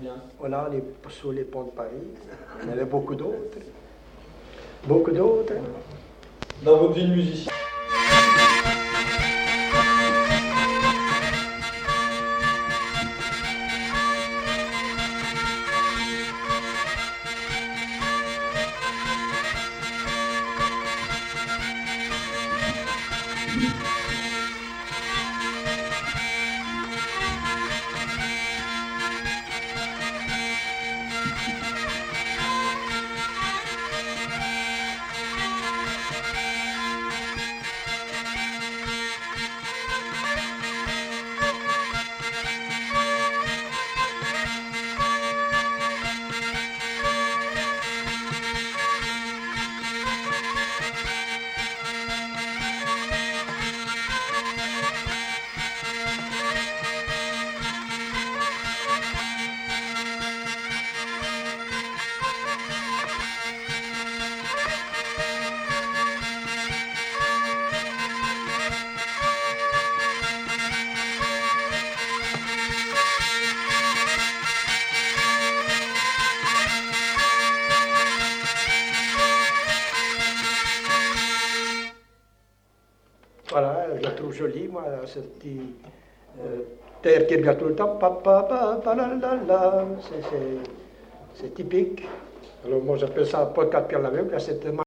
bien? Voilà, sur les ponts de Paris. Il y en avait beaucoup d'autres. Beaucoup d'autres. Dans votre vie de musicien? Voilà, je la trouve jolie, moi, cette petite terre qui regarde tout le temps. Pa, pa, pa, pa, la, la, la. C'est typique. Alors moi j'appelle ça pas 4 pierres la même, là c'est